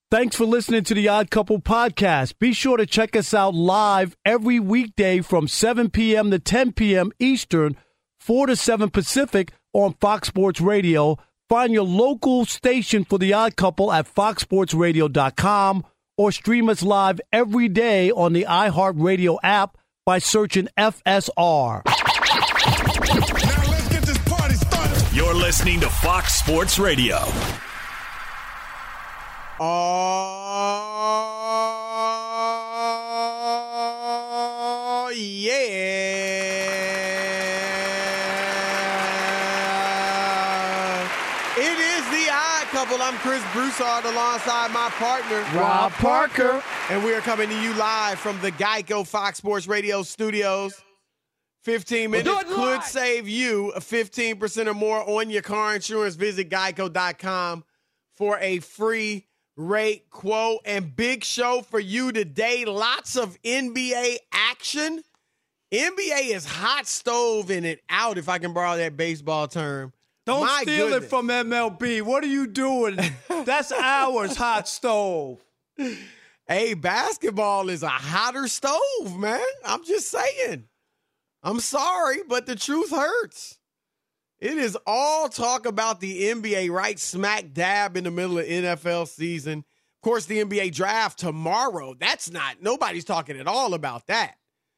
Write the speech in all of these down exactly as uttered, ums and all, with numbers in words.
Thanks for listening to the Odd Couple podcast. Be sure to check us out live every weekday from seven p.m. to ten p.m. Eastern, four to seven Pacific on Fox Sports Radio. Find your local station for the Odd Couple at fox sports radio dot com or stream us live every day on the iHeartRadio app by searching F S R. Now let's get this party started. You're listening to Fox Sports Radio. Oh, yeah. It is the Odd Couple. I'm Chris Broussard alongside my partner, Rob Parker. And we are coming to you live from the Geico Fox Sports Radio studios. fifteen minutes could save you fifteen percent or more on your car insurance. Visit geico dot com for a free rate quote. And big show for you today. Lots of N B A action. N B A is hot stove in it out, if I can borrow that baseball term. Don't My steal goodness. it from M L B. What are you doing? That's ours, hot stove. Hey, basketball is a hotter stove, man. I'm just saying. I'm sorry, but the truth hurts. It is all talk about the N B A right smack dab in the middle of N F L season. Of course, the N B A draft tomorrow. That's not, nobody's talking at all about that.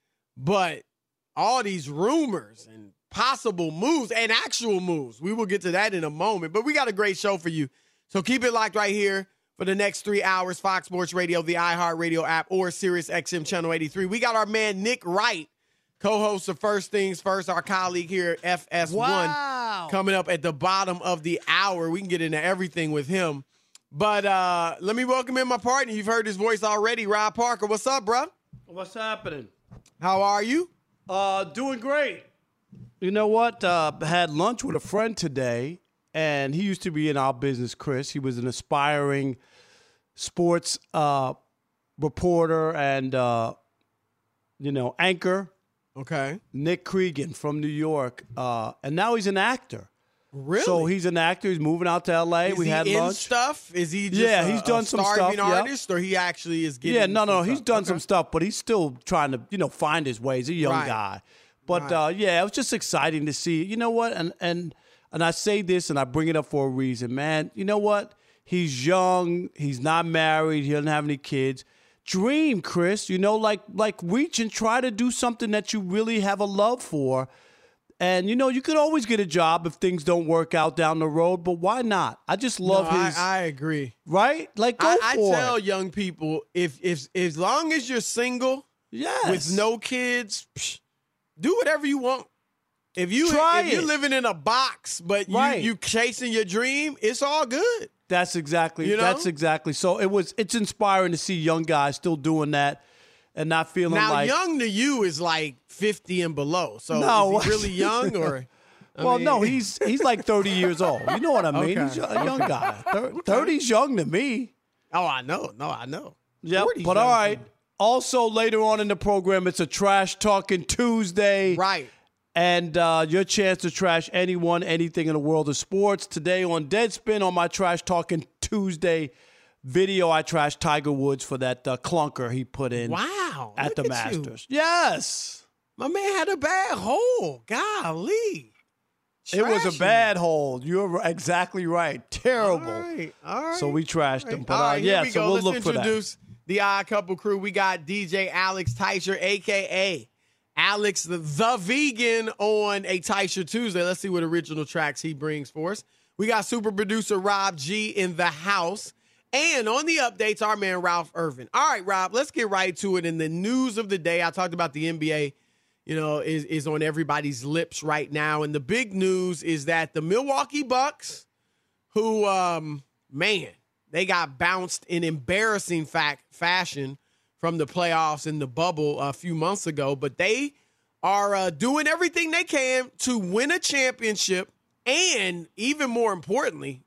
But all these rumors and possible moves and actual moves, we will get to that in a moment. But we got a great show for you. So keep it locked right here for the next three hours. Fox Sports Radio, the iHeartRadio app, or Sirius X M Channel eighty-three. We got our man Nick Wright, co-host of First Things First, our colleague here at F S one, Wow. coming up at the bottom of the hour. We can get into everything with him. But uh, let me welcome in my partner. You've heard his voice already, Rob Parker. What's up, bro? What's happening? How are you? Uh, doing great. You know what? Uh, had lunch with a friend today, and he used to be in our business, Chris. He was an aspiring sports uh, reporter and, uh, you know, anchor. Okay. Nick Cregan from New York, uh, and now he's an actor. Really? So he's an actor. He's moving out to L A. Is we he had in lunch. stuff? Is he just Yeah, a, he's done a some starving stuff, yeah. artist, or he actually is getting Yeah, no, no, some he's stuff? done Okay. some stuff, but he's still trying to, you know, find his way. He's a young Right. guy. But Right. uh, yeah, it was just exciting to see. You know what? And and and I say this, and I bring it up for a reason, man. You know what? He's young. He's not married. He doesn't have any kids. Dream, Chris. You know, like like reach and try to do something that you really have a love for. And, you know, you could always get a job if things don't work out down the road, but why not? I just love No, his, I, I agree. right? Like, go I, I for tell it. young people, if if as long as you're single Yes. with no kids, psh, do whatever you want. If you Try if you're it. living in a box, but you Right. you chasing your dream, it's all good. That's exactly, You know? that's exactly. So it was, it's inspiring to see young guys still doing that and not feeling Now, like, young to you is like fifty and below. So No. is he really young or? I well, mean- no, he's he's like thirty years old. You know what I mean? Okay. He's a young guy. Thir- thirty's young to me. Oh, I know. No, I know. Yeah, forty's but young all to right. me. Also, later on in the program, it's a Trash Talking Tuesday. Right. And uh, your chance to trash anyone, anything in the world of sports. Today on Deadspin, on my Trash Talking Tuesday video, I trashed Tiger Woods for that uh, clunker he put in Wow. at the look at you. Masters. Yes. My man had a bad hole. Golly. It was a Trashy. bad hole. You're exactly right. Terrible. All right. All right. So we trashed All him. right. But All uh, right, here yeah, we so go. we'll Let's look for that. introduce the Odd Couple crew. We got D J Alex Teicher, a k a. Alex the, the Vegan on a Teicher Tuesday. Let's see what original tracks he brings for us. We got super producer Rob G in the house. And on the updates, our man Ralph Irvin. All right, Rob, let's get right to it. In the news of the day, I talked about the N B A, you know, is, is on everybody's lips right now. And the big news is that the Milwaukee Bucks, who, um, man, they got bounced in embarrassing fact fashion from the playoffs in the bubble a few months ago, but they are uh, doing everything they can to win a championship and, even more importantly,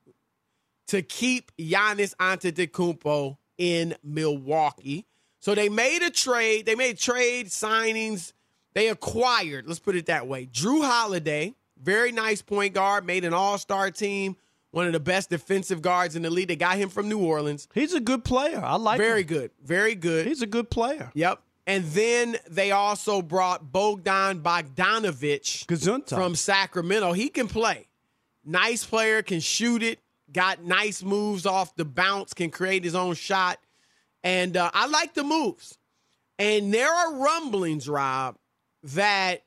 to keep Giannis Antetokounmpo in Milwaukee. So they made a trade. They made trade signings. They acquired, let's put it that way, Drew Holiday, very nice point guard, made an all-star team one of the best defensive guards in the league. They got him from New Orleans. He's a good player. I like Very him. good. Very good. He's a good player. Yep. And then they also brought Bogdan Bogdanovic Gesundheit. from Sacramento. He can play. Nice player, can shoot it, got nice moves off the bounce, can create his own shot. And uh, I like the moves. And there are rumblings, Rob, that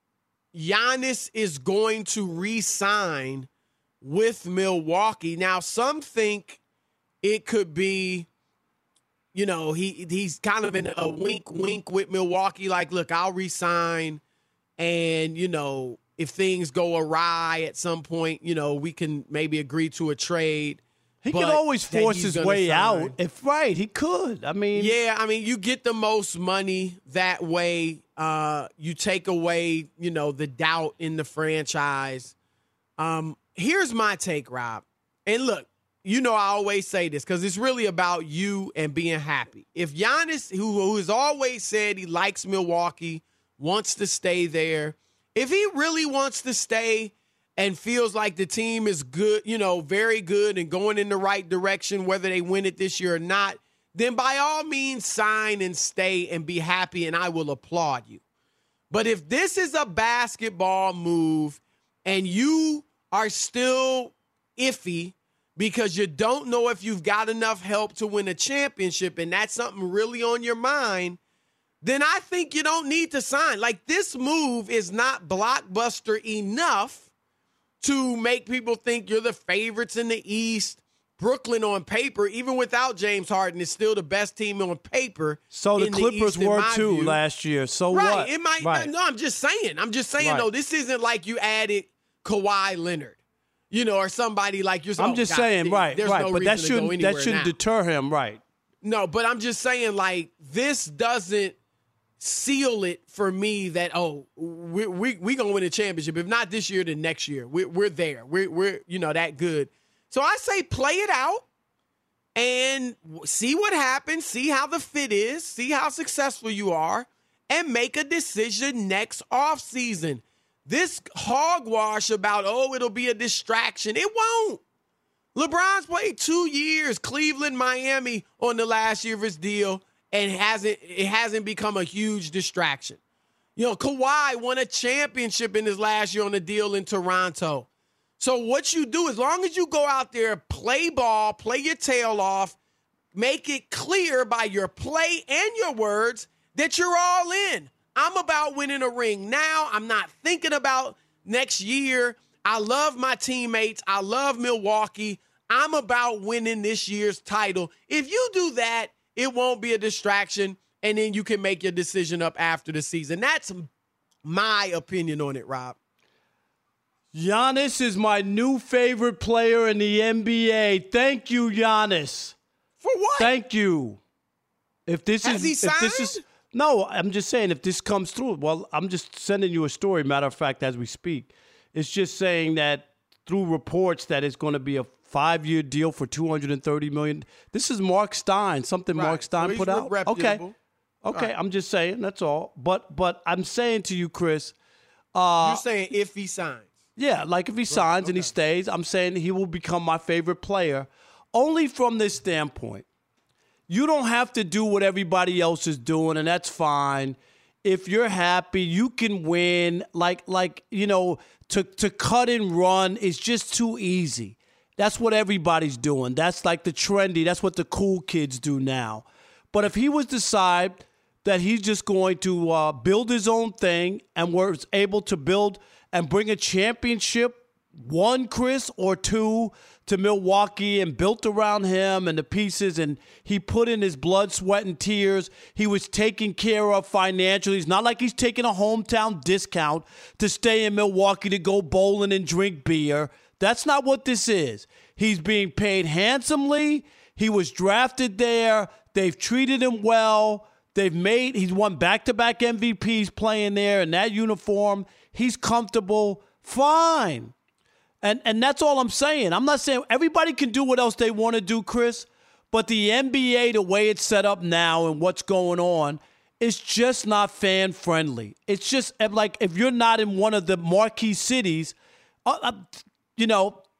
Giannis is going to re-sign with Milwaukee. Now, some think it could be, you know, he he's kind of in a wink-wink with Milwaukee, like, look, I'll re-sign, and, you know, if things go awry at some point, you know, we can maybe agree to a trade. He could always force his way out. If right, he could. I mean, yeah, I mean, you get the most money that way. Uh, you take away, you know, the doubt in the franchise. Um, here's my take, Rob. And look, you know, I always say this because it's really about you and being happy. If Giannis, who, who has always said he likes Milwaukee, wants to stay there, if he really wants to stay and feels like the team is good, you know, very good and going in the right direction, whether they win it this year or not, then by all means sign and stay and be happy, and I will applaud you. But if this is a basketball move and you are still iffy because you don't know if you've got enough help to win a championship and that's something really on your mind, then I think you don't need to sign. Like, this move is not blockbuster enough to make people think you're the favorites in the East. Brooklyn on paper, even without James Harden, is still the best team on paper. So the in Clippers the East, were too view. last year. So right. what? It might. Right. No, I'm just saying. I'm just saying, Right. though, this isn't like you added Kawhi Leonard, you know, or somebody like yourself. I'm just oh, saying, God, right, there's right. No but that reason to go shouldn't that anywhere shouldn't now. deter him, right? No, but I'm just saying, like, this doesn't seal it for me that, oh, we we we gonna win a championship. If not this year, then next year. We're we're there. We're we're you know that good. So I say play it out and see what happens. See how the fit is. See how successful you are, and make a decision next offseason. This hogwash about, oh, it'll be a distraction. It won't. LeBron's played two years, Cleveland, Miami, on the last year of his deal, and hasn't it hasn't become a huge distraction. You know, Kawhi won a championship in his last year on the deal in Toronto. So what you do, as long as you go out there, play ball, play your tail off, make it clear by your play and your words that you're all in. I'm about winning a ring now. I'm not thinking about next year. I love my teammates. I love Milwaukee. I'm about winning this year's title. If you do that, it won't be a distraction, and then you can make your decision up after the season. That's my opinion on it, Rob. Giannis is my new favorite player in the N B A. Thank you, Giannis. For what? Thank you. If this Has is, he if signed? this is no, I'm just saying if this comes through. Well, I'm just sending you a story. Matter of fact, as we speak, it's just saying that through reports that it's going to be a five-year deal for two hundred thirty million dollars. This is Mark Stein, something Right. Mark Stein So he's put out. reputable. Okay, okay. Right. I'm just saying that's all. But but I'm saying to you, Chris. Uh, You're saying if he signs. Yeah, like if he signs okay. and he stays, I'm saying he will become my favorite player. Only from this standpoint. You don't have to do what everybody else is doing, and that's fine. If you're happy, you can win. Like, like you know, to, to cut and run is just too easy. That's what everybody's doing. That's like the trendy. That's what the cool kids do now. But if he was to decide that he's just going to uh, build his own thing and was able to build and bring a championship, one, Chris, or two, to Milwaukee and built around him and the pieces, and he put in his blood, sweat, and tears. He was taken care of financially. It's not like he's taking a hometown discount to stay in Milwaukee to go bowling and drink beer. That's not what this is. He's being paid handsomely. He was drafted there. They've treated him well. They've made, he's won back-to-back M V Ps playing there in that uniform. He's comfortable. Fine. And and that's all I'm saying. I'm not saying everybody can do what else they want to do, Chris, but the N B A, the way it's set up now and what's going on, is just not fan-friendly. It's just like if you're not in one of the marquee cities, uh, uh, you know,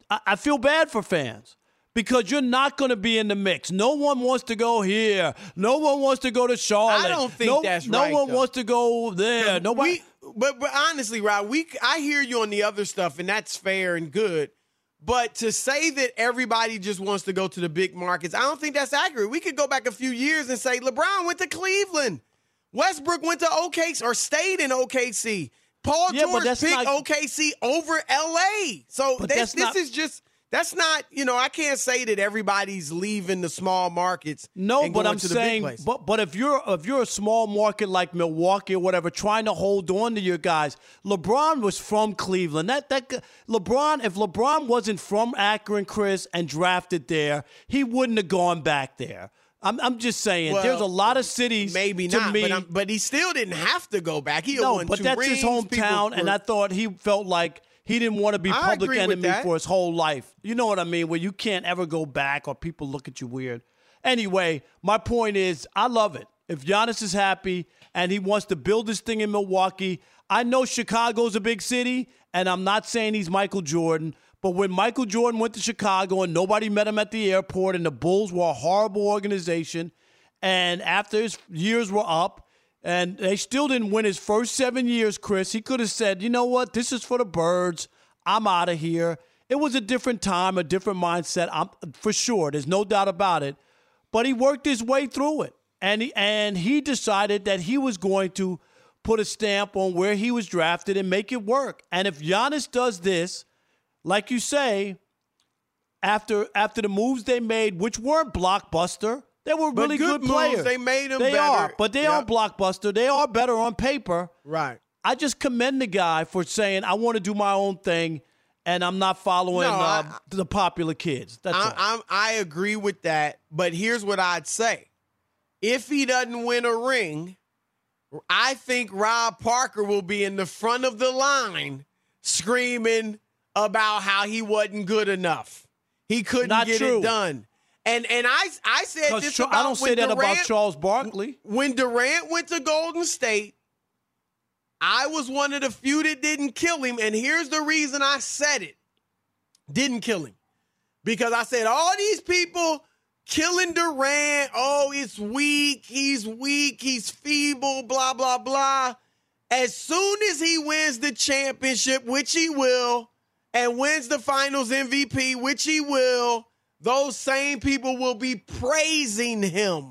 I, I feel bad for fans. Because you're not going to be in the mix. No one wants to go here. No one wants to go to Charlotte. I don't think no, that's no right. No one though. wants to go there. Nobody. We, but but honestly, Rob, we I hear you on the other stuff, and that's fair and good. But to say that everybody just wants to go to the big markets, I don't think that's accurate. We could go back a few years and say LeBron went to Cleveland, Westbrook went to O K C or stayed in O K C. Paul Yeah, but George that's picked not- O K C over L A. So But this, that's this not- is just. That's not, you know, I can't say that everybody's leaving the small markets. No, and but going I'm to the big saying, place. but but if you're if you're a small market like Milwaukee or whatever, trying to hold on to your guys, LeBron was from Cleveland. That that LeBron, if LeBron wasn't from Akron, Chris, and drafted there, he wouldn't have gone back there. I'm I'm just saying, Well, there's a lot of cities. maybe to not, me, but, I'm, but he still didn't have to go back. He had no, won but two that's rings. his hometown, People and were- I thought he felt like he didn't want to be I public agree with enemy that. for his whole life. You know what I mean? Where you can't ever go back or people look at you weird. Anyway, my point is, I love it. If Giannis is happy and he wants to build this thing in Milwaukee, I know Chicago's a big city, and I'm not saying he's Michael Jordan, but when Michael Jordan went to Chicago and nobody met him at the airport and the Bulls were a horrible organization, and after his years were up, and they still didn't win his first seven years, Chris. He could have said, you know what, this is for the birds. I'm out of here. It was a different time, a different mindset, I'm, for sure. There's no doubt about it. But he worked his way through it. And he, and he decided that he was going to put a stamp on where he was drafted and make it work. And if Giannis does this, like you say, after after the moves they made, which weren't blockbuster, they were But really good good, moves, players. they made 'em They better. are, but they Yep. aren't blockbuster. They are better on paper. Right. I just commend the guy for saying, I want to do my own thing, and I'm not following No, uh, I- the popular kids. That's I, all. I'm, I agree with that, but here's what I'd say. If he doesn't win a ring, I think Rob Parker will be in the front of the line screaming about how he wasn't good enough. He couldn't Not get true. it done. And and I I said 'Cause this Cha- about I don't say when that Durant, about Charles Barkley. When Durant went to Golden State, I was one of the few that didn't kill him. And here's the reason I said it. Didn't kill him. Because I said, all these people killing Durant, oh, it's weak, he's weak, he's feeble, blah, blah, blah. As soon as he wins the championship, which he will, and wins the finals M V P, which he will, those same people will be praising him.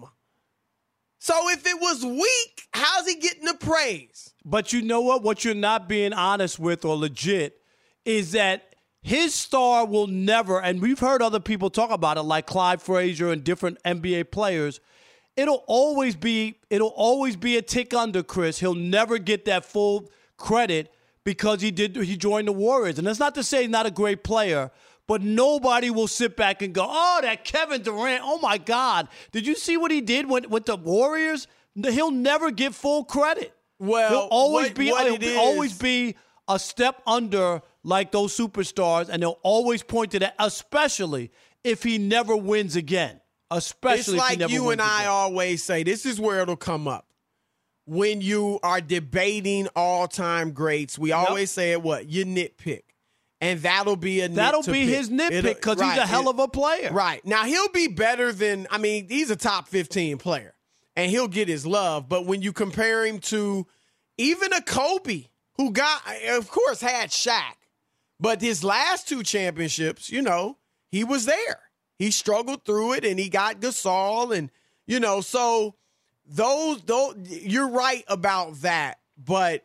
So if it was weak, how's he getting the praise? But you know what? What you're not being honest with or legit is that his star will never, and we've heard other people talk about it, like Clyde Frazier and different N B A players. It'll always be, it'll always be a tick under Chris. He'll never get that full credit because he did, he joined the Warriors. And that's not to say he's not a great player, but nobody will sit back and go, oh, that Kevin Durant, oh my God. Did you see what he did with, with the Warriors? He'll never get full credit. Well, he'll always what- be what he'll it be- is- always be a step under like those superstars, and they'll always point to that, especially if he never wins again. Especially It's if he like never you wins and I again. always say, this is where it'll come up. When you are debating all-time greats, we always say it, what? You nitpick. And that'll be a nit That'll to be pick. his nitpick It'll- because right, he's a hell it- of a player. Right. Now, he'll be better than, I mean, he's a top fifteen player, and he'll get his love. But when you compare him to even a Kobe, who got, of course, had Shaq, but his last two championships, you know, he was there. He struggled through it, and he got Gasol, and, you know, so those, those you're right about that. But,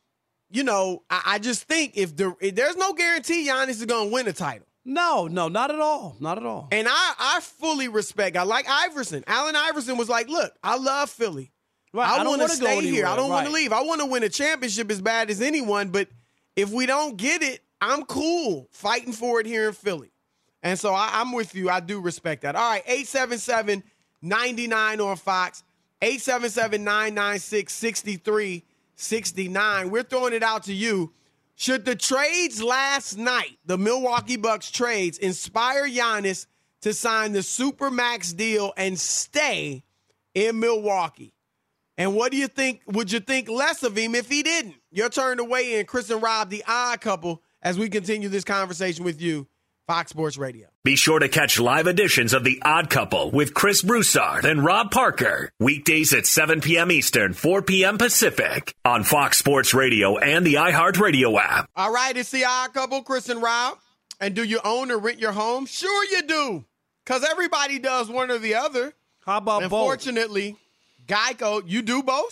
you know, I, I just think if, the, if there's no guarantee Giannis is going to win a title. No, no, not at all. Not at all. And I, I fully respect. I like Iverson. Allen Iverson was like, look, I love Philly. Right, I I, don't want to wanna go stay here. I anywhere, don't want to right. leave. I want to win a championship as bad as anyone. But if we don't get it, I'm cool fighting for it here in Philly. And so I, I'm with you. I do respect that. All right, eight seven seven, nine nine on Fox, eight seven seven, nine nine six, six three six nine. We're throwing it out to you. Should the trades last night, the Milwaukee Bucks trades, inspire Giannis to sign the Supermax deal and stay in Milwaukee? And what do you think? Would you think less of him if he didn't? Your turn to weigh in. Chris and Rob, the odd couple, as we continue this conversation with you. Fox Sports Radio. Be sure to catch live editions of The Odd Couple with Chris Broussard and Rob Parker. Weekdays at seven p.m. Eastern, four p.m. Pacific on Fox Sports Radio and the iHeartRadio app. All right, it's The Odd Couple, Chris and Rob. And do you own or rent your home? Sure you do, because everybody does one or the other. How about both? Unfortunately, Geico, you do both?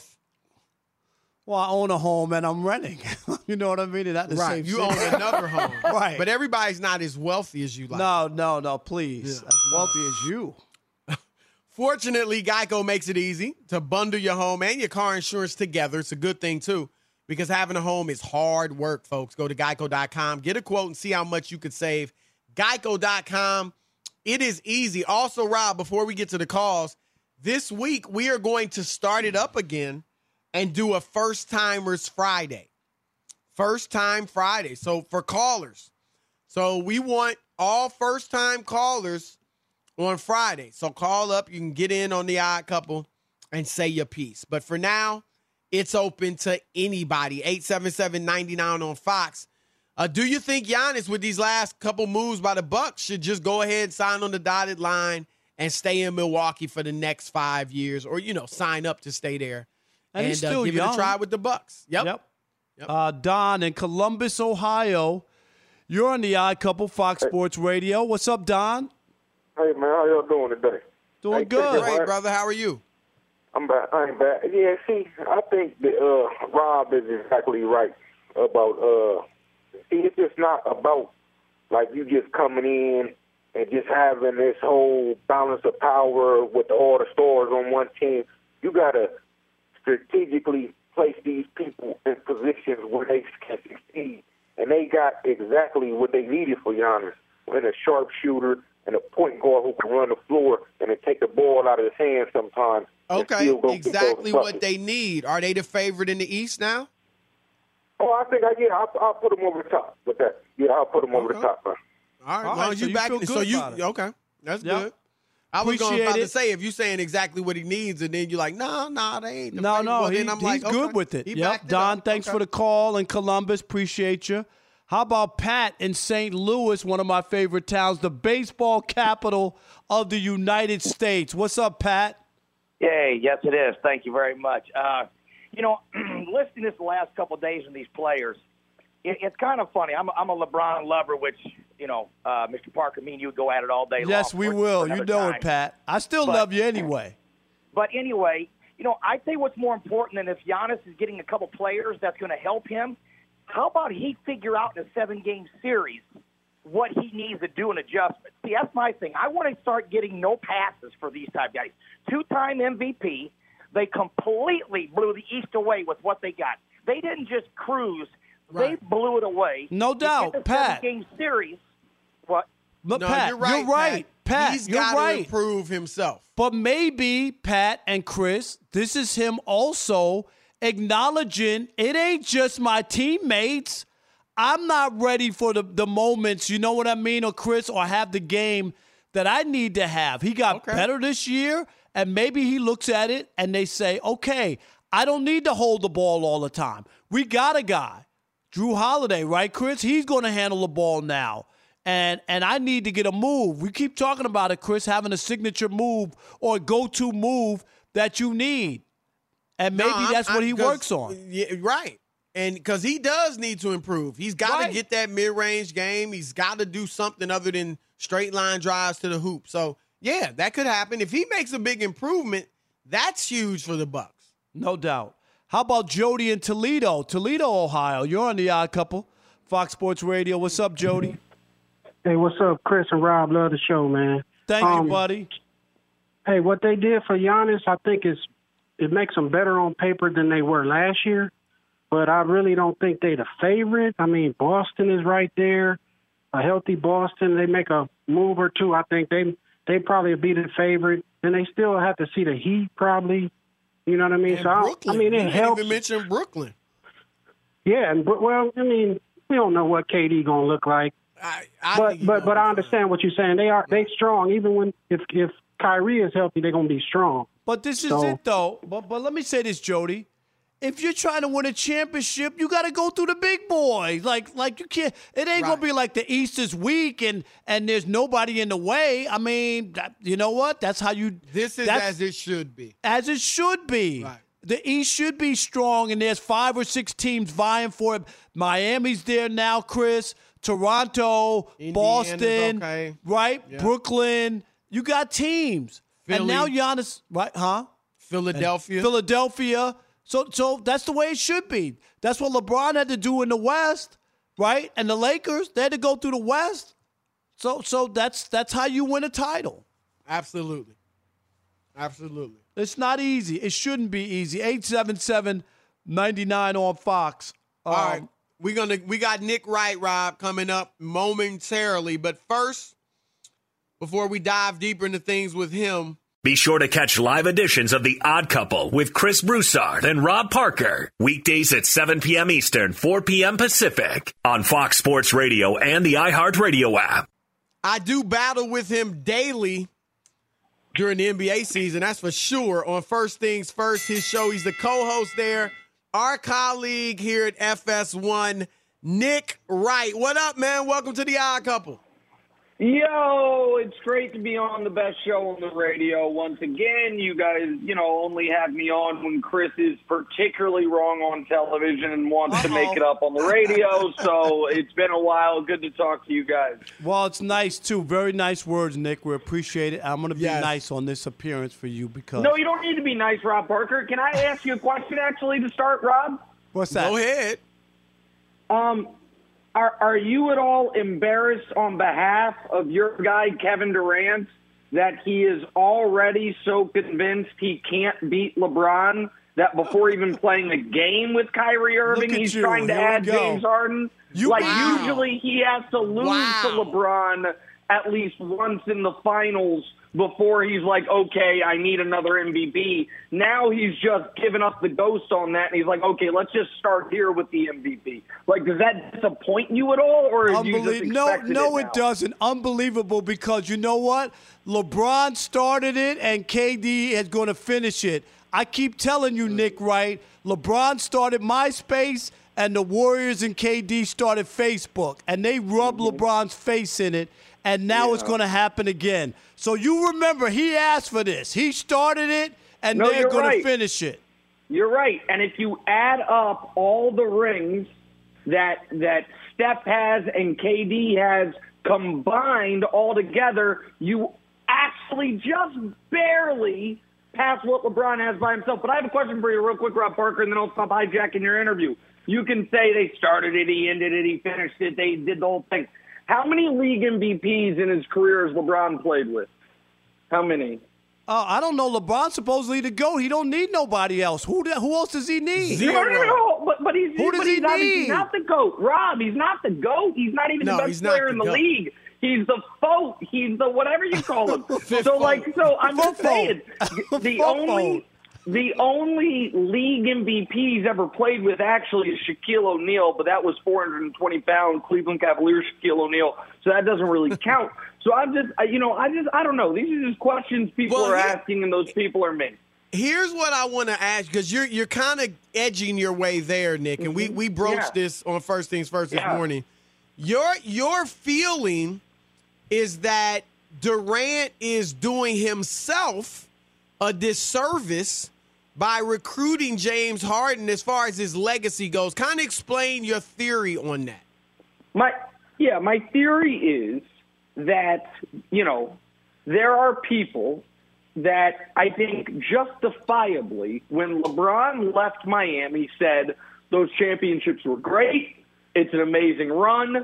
Well, I own a home and I'm renting. You know what I mean? Not the Right. same You city. own another home. Right. But everybody's not as wealthy as you like. No, no, no, please. Yeah. As wealthy as you. Fortunately, Geico makes it easy to bundle your home and your car insurance together. It's a good thing, too, because having a home is hard work, folks. Go to geico dot com, get a quote, and see how much you could save. geico dot com. It is easy. Also, Rob, before we get to the calls, this week we are going to start it up again and do a First Timers Friday. First Time Friday. So for callers. So we want all first-time callers on Friday. So call up. You can get in on The Odd Couple and say your piece. But for now, it's open to anybody. eight seven seven, nine nine on Fox. Uh, do you think Giannis, with these last couple moves by the Bucks, should just go ahead and sign on the dotted line and stay in Milwaukee for the next five years, or, you know, sign up to stay there And, and, he's uh, still give young. it a try with the Bucks? Yep. Yep. Yep. Uh, Don in Columbus, Ohio. You're on The Odd Couple, Fox Sports Radio. What's up, Don? Hey, man, how y'all doing today? Doing Hey, good. Chris, Great, brother. How are you? I'm back. I ain't bad. Yeah, see, I think that uh, Rob is exactly right about, uh, see, it's just not about, like, you just coming in and just having this whole balance of power with all the stars on one team. You got to strategically place these people in positions where they can succeed. And they got exactly what they needed for Giannis. And a sharpshooter and a point guard who can run the floor and then take the ball out of his hands sometimes. and Okay, still go get exactly those what buckets. they need. Are they the favorite in the East now? Oh, I think, I, yeah, I'll, I'll put them over the top with that. Yeah, I'll put them over the Okay. top, man. All right, All as long right, as so you you back feel it. So good you about it. okay? That's Yep. good. I was going Appreciate about to it. say, if you're saying exactly what he needs, and then you're like, no, no, they ain't. The No, favorite, no, well, he, then I'm he's like, good okay. with it. He Yep. backed it Don, up. thanks Okay. for the call in Columbus. Appreciate you. How about Pat in Saint Louis, one of my favorite towns, the baseball capital of the United States? What's up, Pat? Yay, yes it is. Thank you very much. Uh, you know, listening to this the last couple of days of these players, it, it's kind of funny. I'm a, I'm a LeBron lover, which, you know, uh, Mister Parker, me and you would go at it all day long. Yes, we for- will. for You another know time. it, Pat. I still But- love you anyway. But anyway, you know, I think what's more important than if Giannis is getting a couple players that's going to help him, how about he figure out in a seven-game series what he needs to do in adjustment? See, that's my thing. I want to start getting no passes for these type guys. Two-time M V P. They completely blew the East away with what they got. They didn't just cruise. Right. They blew it away. No To doubt, get the Pat. seven-game series. What? But No, Pat, you're right. You're right. Pat, He's you're got to right. improve himself. But maybe, Pat and Chris, this is him also acknowledging it ain't just my teammates. I'm not ready for the, the moments, you know what I mean, or Chris, or have the game that I need to have. He got Okay. better this year, and maybe he looks at it and they say, okay, I don't need to hold the ball all the time. We got a guy, Drew Holiday, right, Chris? He's going to handle the ball now. And and I need to get a move. We keep talking about it, Chris, having a signature move or a go-to move that you need. And maybe No, I'm- that's what I'm- he 'cause- works on. Yeah, right. And because he does need to improve. He's got to Right. get that mid-range game. He's got to do something other than straight line drives to the hoop. So, yeah, that could happen. If he makes a big improvement, that's huge for the Bucks. No doubt. How about Jody in Toledo? Toledo, Ohio. You're on The Odd Couple. Fox Sports Radio. What's up, Jody? Hey, what's up, Chris and Rob? Love the show, man. Thank Um, you, buddy. Hey, what they did for Giannis, I think is it makes them better on paper than they were last year. But I really don't think they're the favorite. I mean, Boston is right there. A healthy Boston, they make a move or two. I think they they probably be the favorite, and they still have to see the Heat probably. You know what I mean? And so I, Brooklyn. I mean, You it didn't helps. even mention Brooklyn. Yeah, and but well, I mean, we don't know what K D gonna look like. I, I But think he's but gonna but be I fine. understand what you're saying. They are they strong. Even when if if Kyrie is healthy, they're gonna be strong. But this is So- it, though. But but let me say this, Jody. if you're trying to win a championship, you got to go through the big boys. Like, like you can't. It ain't Right. gonna be like the East is weak and and there's nobody in the way. I mean, that, you know what? That's how you. This is that's- as it should be. as it should be. Right. The East should be strong, and there's five or six teams vying for it. Miami's there now, Chris. Toronto, Indiana's Boston, okay. right? Yeah. Brooklyn. You got teams. Philly. And now Giannis, right? Huh? Philadelphia. Philadelphia. So, so that's the way it should be. That's what LeBron had to do in the West, right? And the Lakers, they had to go through the West. So, so that's that's how you win a title. Absolutely. Absolutely. It's not easy. It shouldn't be easy. eight seven seven, nine nine on Fox. Um, All right. We're gonna we got Nick Wright, Rob, coming up momentarily. But first, before we dive deeper into things with him, Be sure to catch live editions of The Odd Couple with Chris Broussard and Rob Parker. Weekdays at seven p.m. Eastern, four p.m. Pacific on Fox Sports Radio and the iHeartRadio app. I do battle with him daily during the N B A season, that's for sure. On First Things First, his show, he's the co-host there. Our colleague here at F S one, Nick Wright. What up, man? Welcome to The Odd Couple. Yo, it's great to be on the best show on the radio once again. You guys, you know, only have me on when Chris is particularly wrong on television and wants to make it up on the radio. So it's been a while. Good to talk to you guys. Well, it's nice, too. Very nice words, Nick. We appreciate it. I'm going to be Yes. nice on this appearance for you because. No, you don't need to be nice, Rob Parker. Can I ask you a question, actually, to start, Rob? What's that? Go ahead. Um, are are you at all embarrassed on behalf of your guy, Kevin Durant, that he is already so convinced he can't beat LeBron that before even playing a game with Kyrie Irving, at he's you. trying to Here we add go. James Harden? You- like, Wow. usually he has to lose Wow. to LeBron at least once in the finals before he's like, okay, I need another M V P. Now he's just given up the ghost on that, and he's like, okay, let's just start here with the M V P. Like, does that disappoint you at all, or have you just Unbelie- no, expected no, it it now? doesn't. Unbelievable because you know what? LeBron started it, and K D is going to finish it. I keep telling you, Nick Wright, LeBron started MySpace, and the Warriors and K D started Facebook, and they rubbed Mm-hmm. LeBron's face in it, and now it's going to happen again. So you remember, he asked for this. He started it, and No, they're you're going right. to finish it. You're right. And if you add up all the rings that that Steph has and K D has combined all together, you actually just barely pass what LeBron has by himself. But I have a question for you real quick, Rob Parker, and then I'll stop hijacking your interview. You can say they started it, he ended it, he finished it, they did the whole thing. How many league M V Ps in his career has LeBron played with? How many? Uh, I don't know. LeBron's supposedly the GOAT. He don't need nobody else. Who the, who else does he need? Zero. No, no, no. But, but he's, Who does but he he's obviously need? not the GOAT. Rob, he's not the GOAT. He's not even No, the he's best not player the in the GOAT. league. He's the FOAT. He's the whatever you call him. Fifth so, like, vote. so I'm just Fifth saying, vote. the Fifth only vote. the only league M V P he's ever played with actually is Shaquille O'Neal, but that was four hundred twenty pound Cleveland Cavaliers Shaquille O'Neal, so that doesn't really count. So I'm just, I- you know, I just, I don't know. These are just questions people Well, are here- asking, and those people are me. Here's what I want to ask, because you're you're kind of edging your way there, Nick, and we we broached Yeah. this on First Things First this Yeah. morning. Your your feeling is that Durant is doing himself a disservice by recruiting James Harden as far as his legacy goes. Kind of explain your theory on that. My yeah, my theory is that, you know, there are people that I think justifiably, when LeBron left Miami, said those championships were great, it's an amazing run,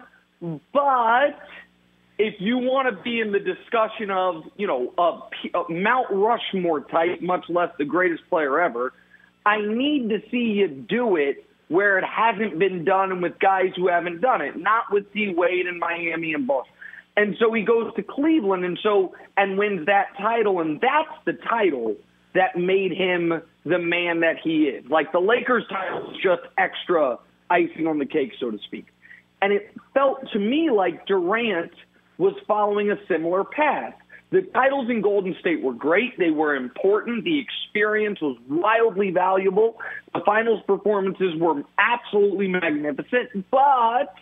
but if you want to be in the discussion of, you know, a, a Mount Rushmore type, much less the greatest player ever, I need to see you do it where it hasn't been done and with guys who haven't done it, not with D. Wade and Miami and Boston. And so he goes to Cleveland and so and wins that title, and that's the title that made him the man that he is. Like the Lakers title was just extra icing on the cake, so to speak. And it felt to me like Durant was following a similar path. The titles in Golden State were great. They were important. The experience was wildly valuable. The finals performances were absolutely magnificent, but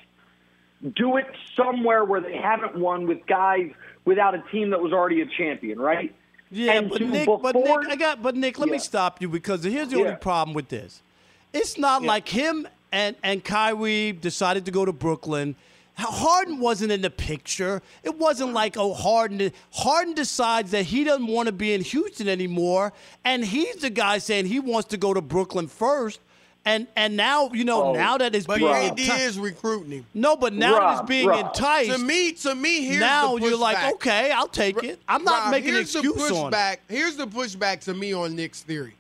do it somewhere where they haven't won with guys without a team that was already a champion, right? Yeah, and but to Nick, before, but Nick, I got, but Nick, let yeah. me stop you because here's the Yeah. only problem with this. It's not Yeah. like him and and Kyrie decided to go to Brooklyn. Harden wasn't in the picture. It wasn't like, oh, Harden. Harden decides that he doesn't want to be in Houston anymore, and he's the guy saying he wants to go to Brooklyn first. And and now, you know, Oh, now that it's But being A D enti- is recruiting him. no, but now that Rob, it's being Rob. enticed, To me, to me, here's now the you're like, pushback. okay, I'll take it. I'm not Rob, making an here's the excuse on it. pushback. Here's the pushback to me on Nick's theory.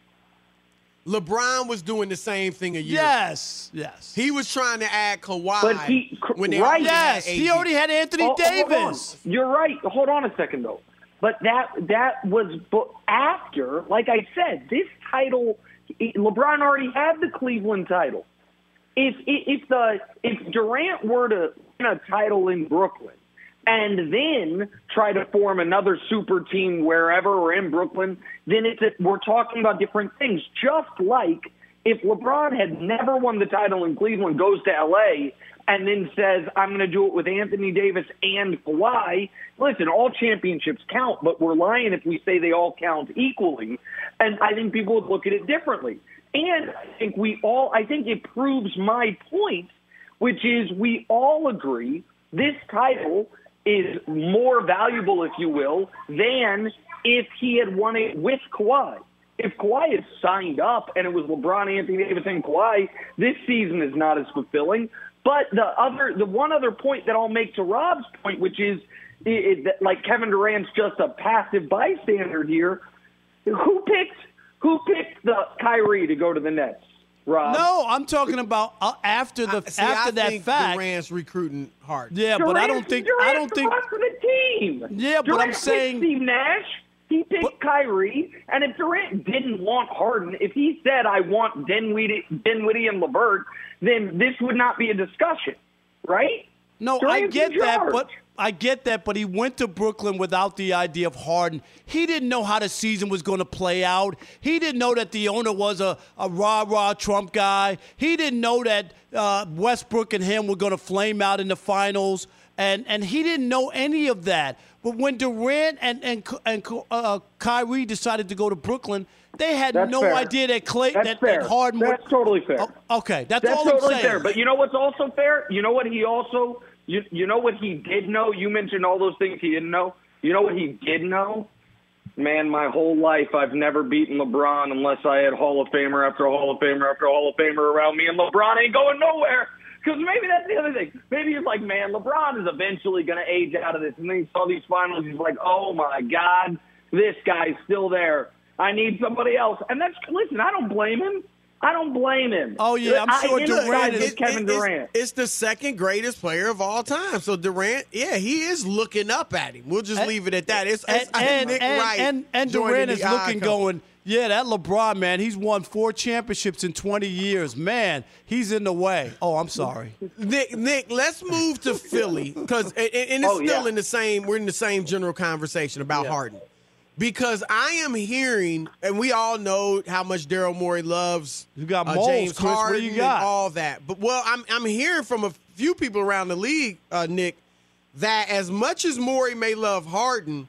LeBron was doing the same thing a year ago. Yes, yes. He was trying to add Kawhi But he- when they right. already had Yes, A D. he already had Anthony Oh, hold on. Davis. You're right. Hold on a second, though. But that that was bu- after, like I said, this title, LeBron already had the Cleveland title. If if the if Durant were to win a title in Brooklyn and then try to form another super team wherever or in Brooklyn, then it's a, we're talking about different things. Just like if LeBron had never won the title in Cleveland, goes to L A, and then says, I'm going to do it with Anthony Davis and Kawhi. Listen, all championships count, but we're lying if we say they all count equally. And I think people would look at it differently. And I think we all, I think it proves my point, which is we all agree this title is more valuable, if you will, than if he had won it with Kawhi. If Kawhi had signed up and it was LeBron, Anthony Davis, and Kawhi, this season is not as fulfilling. But the other, the one other point that I'll make to Rob's point, which is it, it, like Kevin Durant's just a passive bystander here. Who picked who picked the Kyrie to go to the Nets? Rob? No, I'm talking about uh, after the I- see, after I that think fact. Durant's recruiting hard. Yeah, Durant, but I don't think Durant's I don't think. the boss of the team. Yeah, but Durant I'm saying- picked Steve Nash. He picked But- Kyrie, and if Durant didn't want Harden, if he said, I want Dinwiddie, Dinwiddie and LeVert, then this would not be a discussion, right? No, Durant's I get in that, charge. but I get that, but he went to Brooklyn without the idea of Harden. He didn't know how the season was going to play out. He didn't know that the owner was a, a rah-rah Trump guy. He didn't know that uh, Westbrook and him were going to flame out in the finals, and and he didn't know any of that. But when Durant and and and uh, Kyrie decided to go to Brooklyn, they had That's no fair. idea that Clay That's that, fair. that Harden That's would. totally fair. Oh, okay, that's, That's all totally I'm saying. fair. But you know what's also fair? You know what he also you you know what he did know? You mentioned all those things he didn't know. You know what he did know? Man, my whole life I've never beaten LeBron unless I had Hall of Famer after Hall of Famer after Hall of Famer around me, and LeBron ain't going nowhere. Because maybe that's the other thing. Maybe he's like, man, LeBron is eventually going to age out of this. And then he saw these finals. He's like, oh, my God, this guy's still there. I need somebody else. And that's, listen, I don't blame him. I don't blame him. Oh, yeah, I'm I- sure I Durant empathize is- with Kevin it's- Durant. It's the second greatest player of all time. So Durant, yeah, he is looking up at him. We'll just And- leave it at that. It's, And it's I think and, Nick and, Wright and, and joining Durant the is odd looking, couple. going, yeah, that LeBron, man, he's won four championships in twenty years. Man, he's in the way. Oh, I'm sorry. Nick, Nick, let's move to Philly because and, and it's Oh, still yeah. in the same. We're in the same general conversation about Harden because I am hearing, and we all know how much Daryl Morey loves You got uh, moles, James Chris. What do Harden you got? and all that. But well, I'm I'm hearing from a few people around the league, uh, Nick, that as much as Morey may love Harden,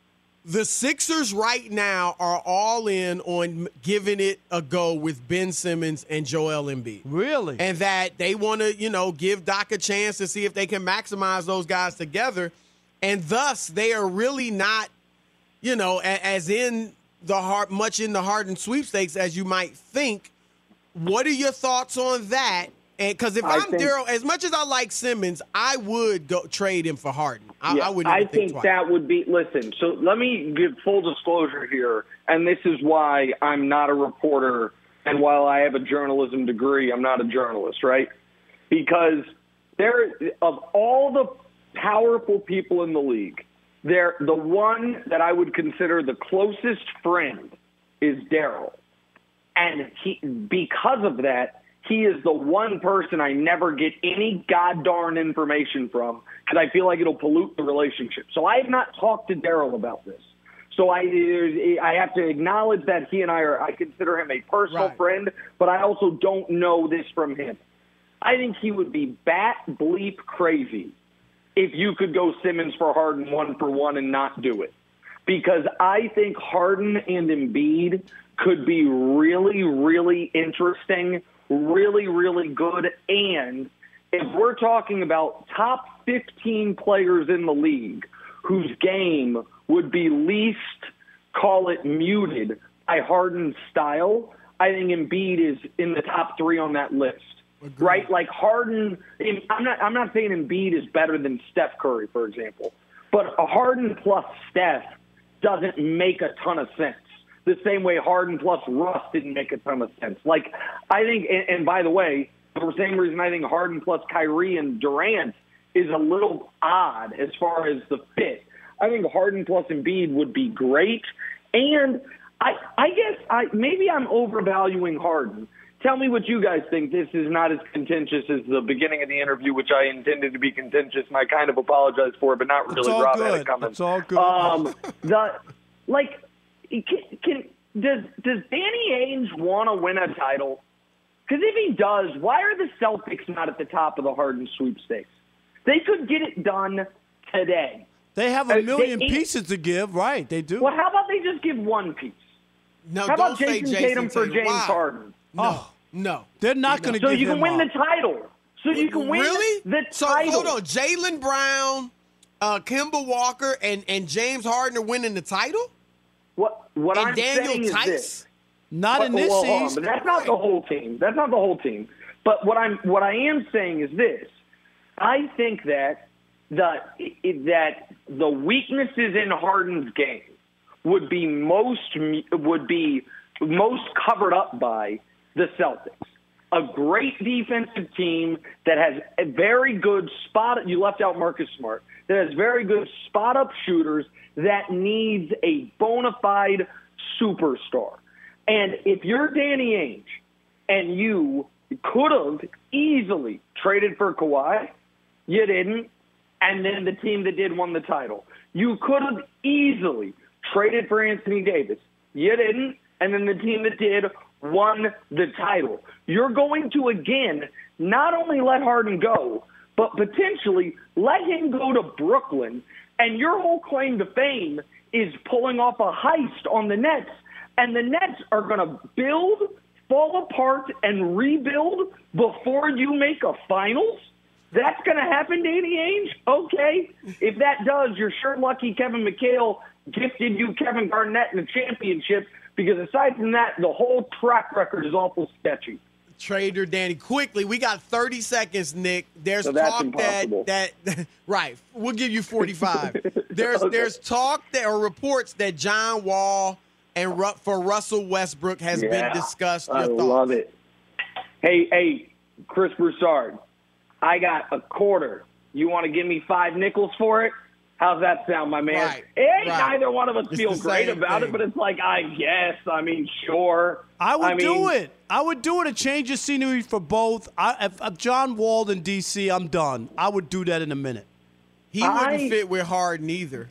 the Sixers right now are all in on giving it a go with Ben Simmons and Joel Embiid. Really? And that they want to, you know, give Doc a chance to see if they can maximize those guys together. And thus, they are really not, you know, a- as in the heart, much in the Harden sweepstakes as you might think. What are your thoughts on that? And because if I I'm think- Daryl, as much as I like Simmons, I would go trade him for Harden. I, Yeah, I wouldn't even I think, think twice. that would be, listen, so let me give full disclosure here, and this is why I'm not a reporter, and while I have a journalism degree, I'm not a journalist, right? Because there, of all the powerful people in the league, there, the one that I would consider the closest friend is Daryl. And he, because of that, he is the one person I never get any god darn information from because I feel like it'll pollute the relationship. So I have not talked to Daryl about this. So I I have to acknowledge that he and I are, I consider him a personal Right. friend, but I also don't know this from him. I think he would be bat bleep crazy if you could go Simmons for Harden one for one and not do it. Because I think Harden and Embiid could be really, really interesting, really, really good. And if we're talking about top fifteen players in the league whose game would be least, call it muted, by Harden's style, I think Embiid is in the top three on that list. Agreed. Right? Like Harden, I'm not, I'm not saying Embiid is better than Steph Curry, for example, but a Harden plus Steph doesn't make a ton of sense. The same way Harden plus Russ didn't make a ton of sense. Like, I think, and, and by the way, for the same reason I think Harden plus Kyrie and Durant is a little odd as far as the fit. I think Harden plus Embiid would be great. And I, I guess I maybe I'm overvaluing Harden. Tell me what you guys think. This is not as contentious as the beginning of the interview, which I intended to be contentious, and I kind of apologize for it, but not really. It's all Rob good. had it coming. It's all good. Um, the like, can, can does does Danny Ainge want to win a title? Because if he does, why are the Celtics not at the top of the Harden sweepstakes? They could get it done today. They have a Uh, million they- pieces to give, right? They do. Well, how about they just give one piece? No, How don't about say Jason Tatum for James Wow. Harden? No, Oh. no. They're not going to So give you can him win up. the title. So you can win really? the so title. hold on, Jaylen Brown, uh, Kemba Walker, and, and James Harden are winning the title, What what and I'm Daniel saying is Tice. this. Not But- in this well, hold on, season. but that's not the whole team. That's not the whole team. But what I'm what I am saying is this. I think that the that the weaknesses in Harden's game would be most would be most covered up by the Celtics. A great defensive team that has a very good spot. You left out Marcus Smart. That has very good spot up shooters that needs a bona fide superstar. And if you're Danny Ainge and you could have easily traded for Kawhi, you didn't, and then the team that did won the title. You could have easily traded for Anthony Davis. You didn't, and then the team that did won the title. You're going to, again, not only let Harden go, but potentially let him go to Brooklyn, and your whole claim to fame is pulling off a heist on the Nets, and the Nets are going to build, fall apart, and rebuild before you make a finals? That's going to happen, Danny Ainge? Okay. If that does, you're sure lucky Kevin McHale gifted you Kevin Garnett in the championship, because aside from that, the whole track record is awful sketchy. Trader Danny, quickly, we got thirty seconds, Nick. There's So that's talk impossible. that that right. We'll give you forty-five. There's Okay. there's talk that or reports that John Wall and Ru- for Russell Westbrook has Yeah, been discussed. Your I thoughts? love it. Hey, hey, Chris Broussard, I got a quarter. You want to give me five nickels for it? How's that sound, my man? Right, It ain't right. neither one of us It's feel the great same about thing. it, but it's like, I guess. I mean, sure. I would I mean, do it. I would do it to change the scenery for both. I, if, if John Wall in D C, I'm done. I would do that in a minute. He wouldn't I- fit with Harden either.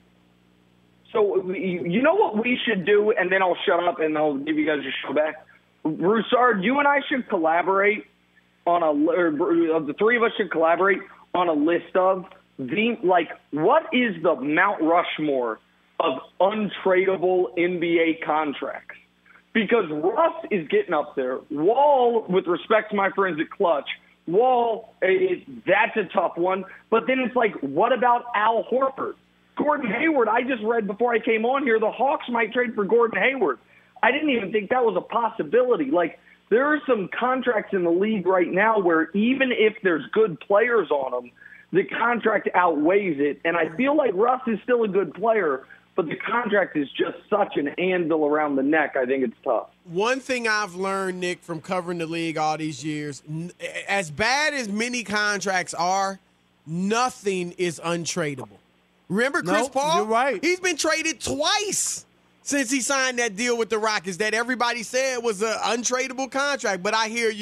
So you you know what we should do, and then I'll shut up and I'll give you guys a show back. Broussard, you and I should collaborate on a or the three of us should collaborate on a list of the like what is the Mount Rushmore of untradeable N B A contracts? Because Russ is getting up there. Wall, with respect to my friends at Clutch, Wall, it, that's a tough one. But then it's like, what about Al Horford? Gordon Hayward, I just read before I came on here, the Hawks might trade for Gordon Hayward. I didn't even think that was a possibility. Like, there are some contracts in the league right now where even if there's good players on them, the contract outweighs it. And I feel like Russ is still a good player, but the contract is just such an anvil around the neck. I think it's tough. One thing I've learned, Nick, from covering the league all these years, n- as bad as many contracts are, nothing is untradeable. Remember Chris Nope, Paul? you're right. He's been traded twice since he signed that deal with the Rockets that everybody said was an untradeable contract. But I hear you.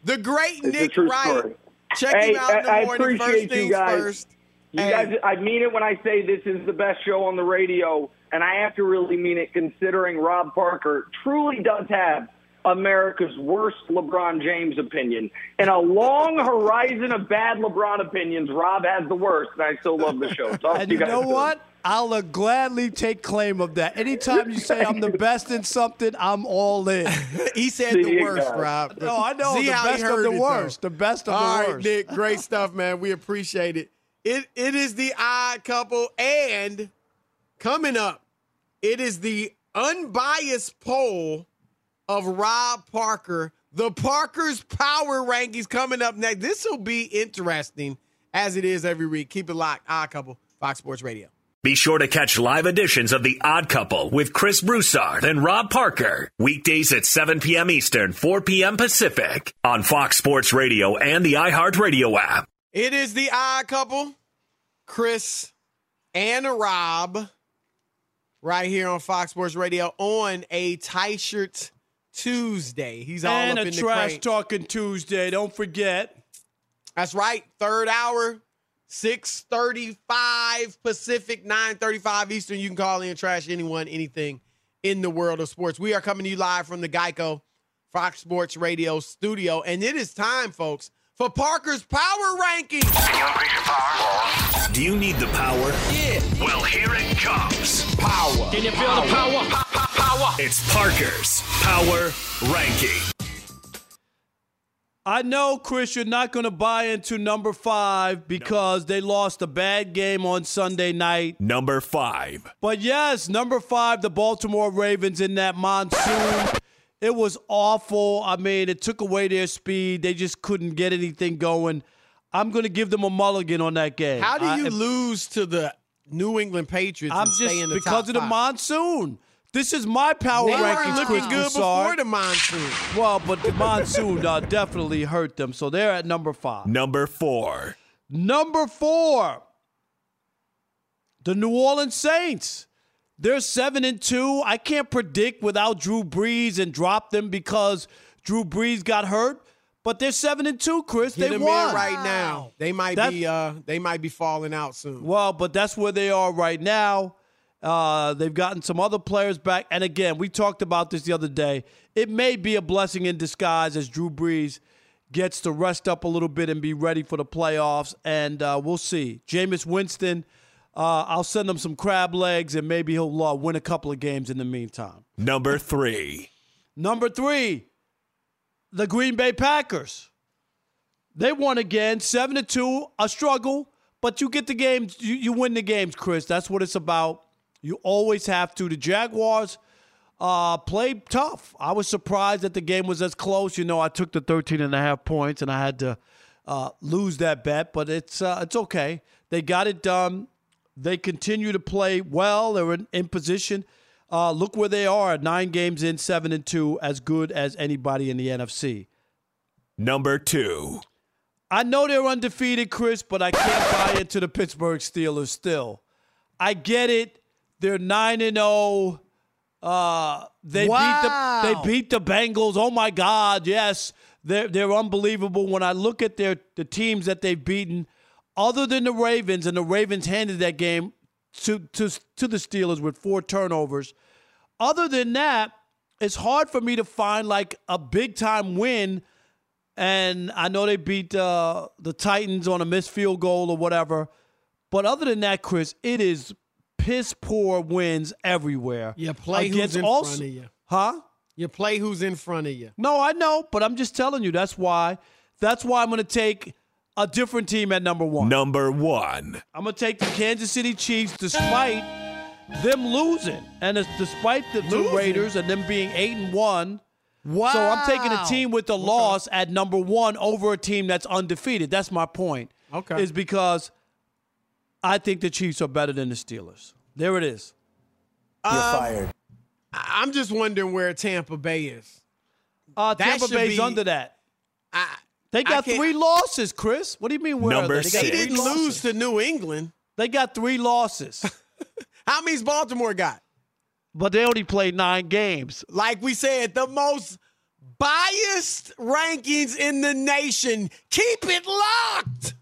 The great It's a Nick true Wright. story. Check Hey, him out in the I- I morning. First appreciate you things guys. first. You Hey. guys, I mean it when I say this is the best show on the radio, and I have to really mean it considering Rob Parker truly does have America's worst LeBron James opinion. In a long horizon of bad LeBron opinions, Rob has the worst, and I still love the show. Talk And to you guys know soon. what? I'll uh, gladly take claim of that. Anytime you say I'm the best in something, I'm all in. He said See the you worst, guys. Rob. No, I know. See the how he best of heard the it, worst. though. The best of All the right, worst. Nick, great stuff, man. We appreciate it. It it is the odd couple, and coming up, it is the unbiased poll of Rob Parker. The Parker's Power Rankings coming up next. This will be interesting, as it is every week. Keep it locked. Odd Couple, Fox Sports Radio. Be sure to catch live editions of The Odd Couple with Chris Broussard and Rob Parker. Weekdays at seven p.m. Eastern, four p.m. Pacific on Fox Sports Radio and the iHeartRadio app. It is the Odd Couple, Chris and Rob, right here on Fox Sports Radio on a T-shirt Tuesday. He's all and up a in the trash crate. talking Tuesday. Don't forget. That's right. Third hour, six thirty-five Pacific, nine thirty-five Eastern. You can call in, trash anyone, anything in the world of sports. We are coming to you live from the Geico Fox Sports Radio studio, and it is time, folks, for Parker's Power Ranking. Do you need the power? Yeah. Well, here it comes. Power. Can you feel the power? Power. It's Parker's Power Ranking. I know, Chris, you're not going to buy into number five because they lost a bad game on Sunday night. Number five. But yes, number five, the Baltimore Ravens in that monsoon. It was awful. I mean, it took away their speed. They just couldn't get anything going. I'm going to give them a mulligan on that game. How do you I, lose to the New England Patriots I'm and just stay in the because top of the five? monsoon. This is my power They rankings, weren't looking Chris good Broussard. before the monsoon. Well, but the monsoon uh, definitely hurt them, so they're at number five. Number four. Number four, the New Orleans Saints. They're seven and two. I can't predict without Drew Brees and drop them because Drew Brees got hurt. But they're seven and two, Chris. Get they them won in right now. They might That's- be uh, they might be falling out soon. Well, but that's where they are right now. Uh, they've gotten some other players back. And again, we talked about this the other day. It may be a blessing in disguise as Drew Brees gets to rest up a little bit and be ready for the playoffs. And uh, we'll see. Jameis Winston, uh, I'll send him some crab legs, and maybe he'll uh, win a couple of games in the meantime. Number three. Number three, the Green Bay Packers. They won again, seven to two, a struggle, but you get the games, you, you win the games, Chris. That's what it's about. You always have to. The Jaguars uh, played tough. I was surprised that the game was as close. You know, I took the thirteen and a half points, and I had to uh, lose that bet, but it's uh, it's okay. They got it done. They continue to play well. They're in, in position. Uh, look where they are, nine games in, seven and two, as good as anybody in the N F C. Number two. I know they're undefeated, Chris, but I can't buy into the Pittsburgh Steelers still. I get it. They're nine and zero. Uh, they Wow. beat the they beat the Bengals. Oh my God, yes, they're they're unbelievable. When I look at their the teams that they've beaten, other than the Ravens, and the Ravens handed that game to to to the Steelers with four turnovers. Other than that, it's hard for me to find like a big time win. And I know they beat uh, the Titans on a missed field goal or whatever. But other than that, Chris, it is piss poor wins everywhere. You play who's Against in also- front of you. Huh? You play who's in front of you. No, I know, but I'm just telling you. That's why. That's why I'm going to take a different team at number one. Number one. I'm going to take the Kansas City Chiefs despite them losing. And it's despite the two Losing? Raiders and them being eight and one. Wow. So I'm taking a team with the loss at number one over a team that's undefeated. That's my point. Okay. Is because I think the Chiefs are better than the Steelers. There it is. You're fired. I'm just wondering where Tampa Bay is. Uh, That Tampa should Bay's be- under that. I, They got can't- three losses, Chris. What do you mean where Number are they? They got they six. three didn't losses. lose to New England. They got three losses. How many's Baltimore got? But they only played nine games. Like we said, the most biased rankings in the nation. Keep it locked.